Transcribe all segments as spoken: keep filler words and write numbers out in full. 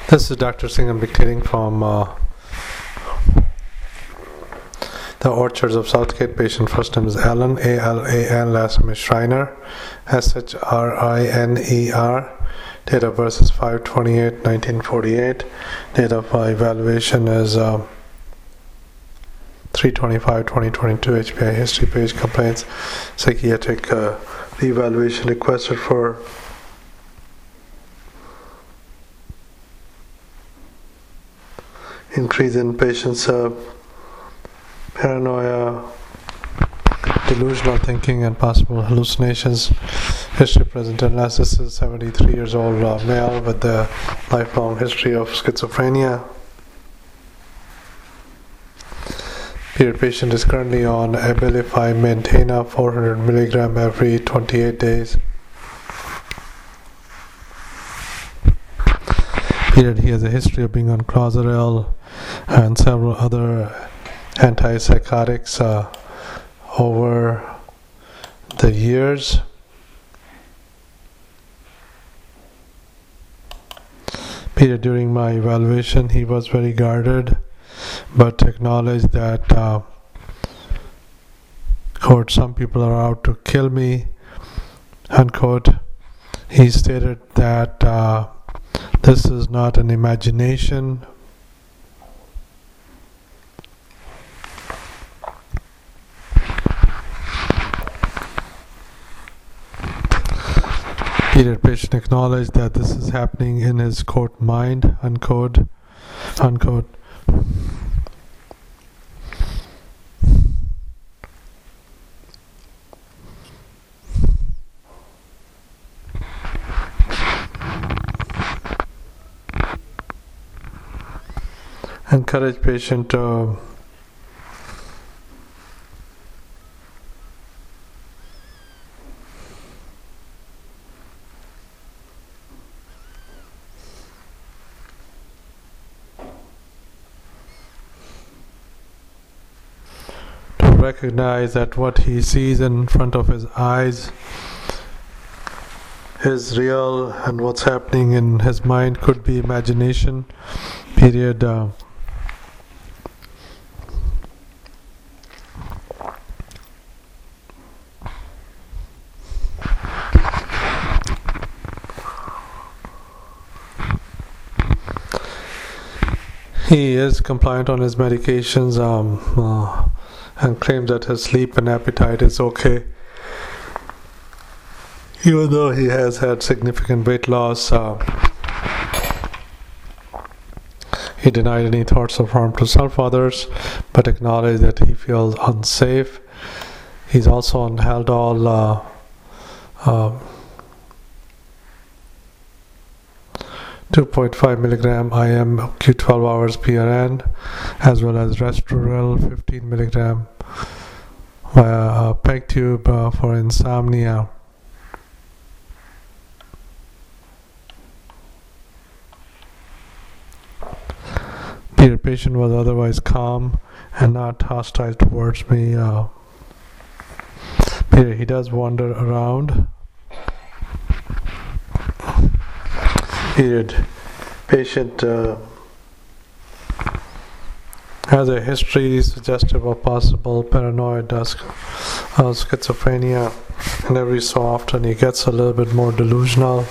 This is Doctor Singh. I'm dictating from uh, the Orchards of Southgate. Patient first name is Alan, A L A N, last name is Schreiner, S H R I N E R. Date of birth is five twenty-eight nineteen forty-eight. Date of uh, evaluation is uh, three twenty-five twenty twenty-two. H P I history page, complaints, psychiatric uh, evaluation requested for increase in patient's uh, paranoia, delusional thinking, and possible hallucinations. History present illness. This is seventy-three years old uh, male with a lifelong history of schizophrenia. Period. Patient is currently on Abilify Maintena four hundred milligram every twenty-eight days. Period. He has a history of being on Clozaril and several other antipsychotics uh, over the years. Period. During my evaluation, he was very guarded, but acknowledged that uh, quote, some people are out to kill me, unquote. He stated that uh, this is not an imagination. Period. Patient acknowledged that this is happening in his quote mind, unquote, unquote. Encourage patient to to recognize that what he sees in front of his eyes is real, and what's happening in his mind could be imagination. Period. Uh, He is compliant on his medications um, uh, and claims that his sleep and appetite is okay. Even though he has had significant weight loss, uh, he denied any thoughts of harm to self others, but acknowledged that he feels unsafe. He's also on Haldol uh, uh, two point five milligram I M Q twelve hours P R N, as well as Restoril fifteen milligram via a peg tube uh, for insomnia. The patient was otherwise calm and not hostile towards me. Uh, he does wander around. Period. Patient uh, has a history suggestive of possible paranoid uh, schizophrenia, and every so often he gets a little bit more delusional.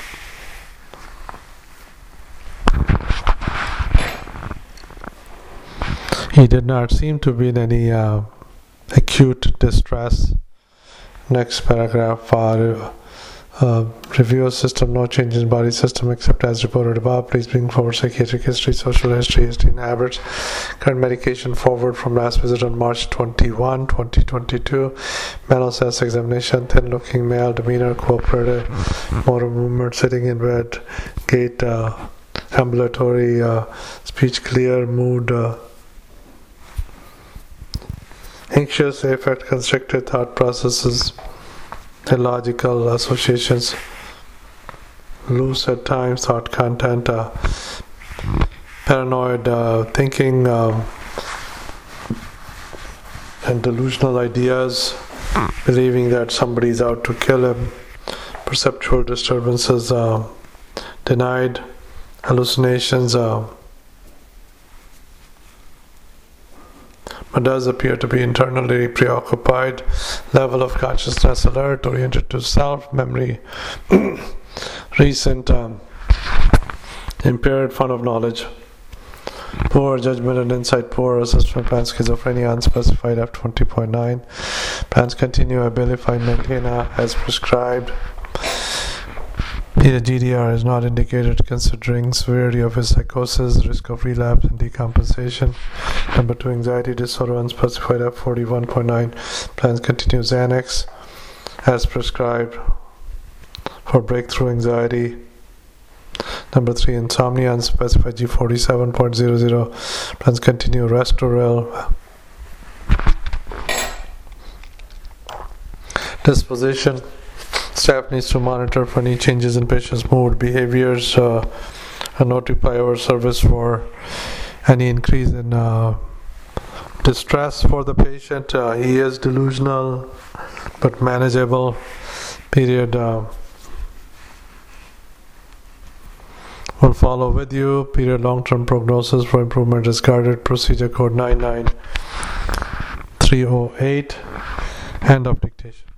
He did not seem to be in any uh, acute distress. Next paragraph. Uh, Uh, review of system, no change in body system except as reported above. Please bring forward psychiatric history, social history, history and habits. Current medication forward from last visit on March twenty-first, twenty twenty-two. Mental sense examination, thin looking male, demeanor cooperative, motor movement, sitting in bed, gait uh, ambulatory, uh, speech clear, mood uh, anxious, affect constricted, thought processes, illogical associations, loose at times, thought content, uh, paranoid uh, thinking, um, and delusional ideas, believing that somebody's out to kill him, perceptual disturbances uh, denied, hallucinations, uh, but does appear to be internally preoccupied, level of consciousness alert, oriented to self, memory, recent um, impaired fun of knowledge, poor judgment and insight, poor assessment plan, schizophrenia, unspecified F twenty point nine, plans continue, Abilify, Maintena as prescribed. P G D R is not indicated considering severity of his psychosis, risk of relapse and decomposition. Number two, anxiety disorder, unspecified F forty-one point nine, plans continue, Xanax as prescribed for breakthrough anxiety. Number three, insomnia, unspecified G forty-seven point zero zero, plans continue, Restoril. Disposition, staff needs to monitor for any changes in patient's mood, behaviors, uh, and notify our service for any increase in uh, distress for the patient. Uh, he is delusional but manageable. Period. Uh, will follow with you. Period. Long-term prognosis for improvement discarded. Procedure code nine nine three oh eight. End of dictation.